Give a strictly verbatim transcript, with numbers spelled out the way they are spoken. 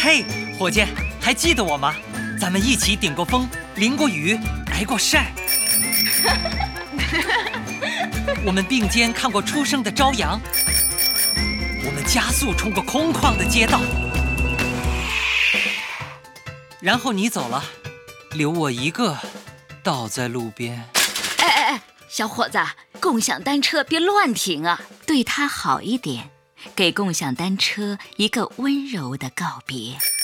嘿，伙计，还记得我吗？咱们一起顶过风，淋过雨，挨过晒。我们并肩看过初升的朝阳，我们加速冲过空旷的街道。然后你走了，留我一个倒在路边。 哎哎哎，小伙子，共享单车别乱停啊，对它好一点，给共享单车一个温柔的告别。